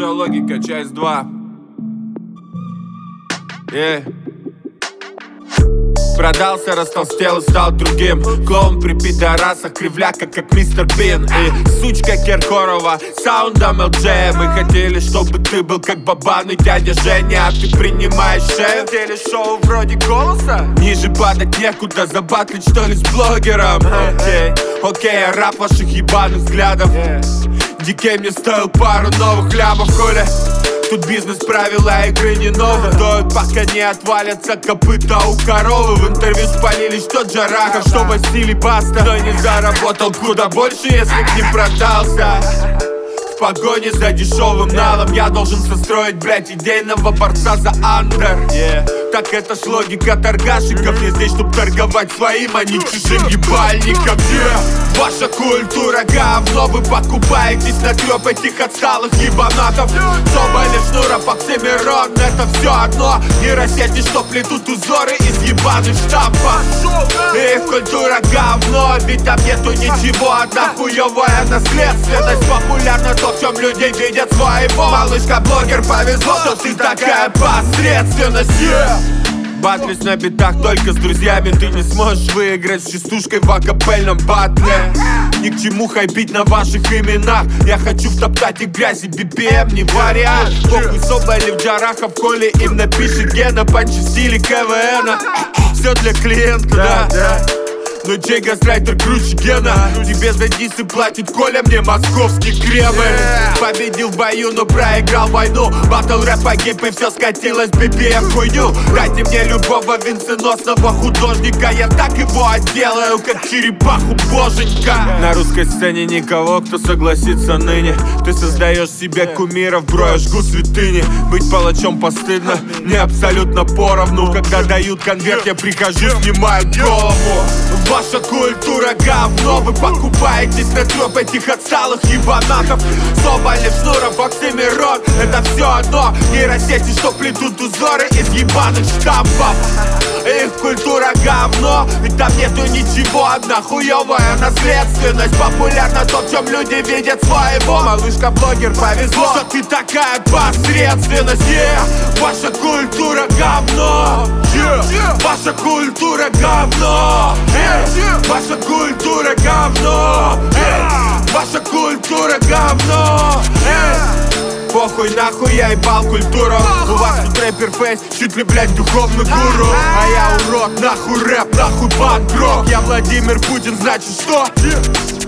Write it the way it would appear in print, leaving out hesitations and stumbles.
Высшая логика, часть 2. Продался, растолстел и стал другим. Клоун при пидорасах, кривляка, как мистер Бин. И сучка Киркорова, саундом ЛДЖ. Мы хотели, чтобы ты был как Бабан и дядя Женя. А ты принимаешь шею. Телешоу вроде Голоса. Ниже падать некуда, забатлить что ли с блогером. Окей, а рап ваших ебаных взглядов. Дикей мне стоил пару новых лямов, хули. Тут бизнес, правила игры не новые. Стоят, пока не отвалятся копыта у коровы. В интервью спалили, что Джарахов, что Василий Баста. Но не заработал куда больше, если б не продался. В погоне за дешевым налом я должен состроить, блять, идейного борца за андер. Так это ж логика торгашиков. Я здесь, чтоб торговать своим, а не чужим ебальником. Ваша культура говно. Вы покупаетесь на трёп этих отсталых ебанатов. Соболев, Шнуров, Оксимирон, это все одно. Нейросети, что плетут узоры из ебаных штампов. Их культура говно, ведь там нету ничего. Одна хуёвая наследственность. Популярно то, в чем люди видят своего. Малышка-блогер, повезло, что ты такая посредственность. Батлюсь на битах только с друзьями. Ты не сможешь выиграть с частушкой в акапельном батле. Ни к чему хайпить на ваших именах. Я хочу втоптать их грязи, BPM не вариант. Похуй Соболев, Джарахов, Коли им напишет Гена. Панчи в стиле КВНа. Все для клиента, да. Но чей гастрайтер круче Гена? Тебе за дисы платит Коля, мне московский Кремль. Победил в бою, но проиграл войну. Батл рэп погиб и все скатилось в BPM хуйню. Дайте мне любого венценосного художника. Я так его отделаю, как черепаху боженька. На русской сцене никого, кто согласится ныне. Ты создаешь себе кумиров, бро, я жгу святыни. Быть палачом постыдно, мне абсолютно поровну. Когда дают конверт, я прихожу, снимаю голову. Ваша культура говно. Вы покупаетесь на трёп этих отсталых ебанатов. Соболев, Шнуров, Оксимирон, это все одно. Нейросети, что плетут узоры из ебаных штампов. Их культура говно, ведь там нету ничего. Одна хуёвая наследственность. Популярно то, в чем люди видят своего. Малышка-блогер, повезло, что ты такая посредственность. Ваша культура говно. Ваша культура говно. Ваша культура говно. Ваша культура говно. Похуй нахуй, я ебал культуру. У вас тут рэпер фейс, чуть ли, блядь, духовный гуру. А я урод, нахуй рэп, нахуй панк-рок. Я Владимир Путин, значит что?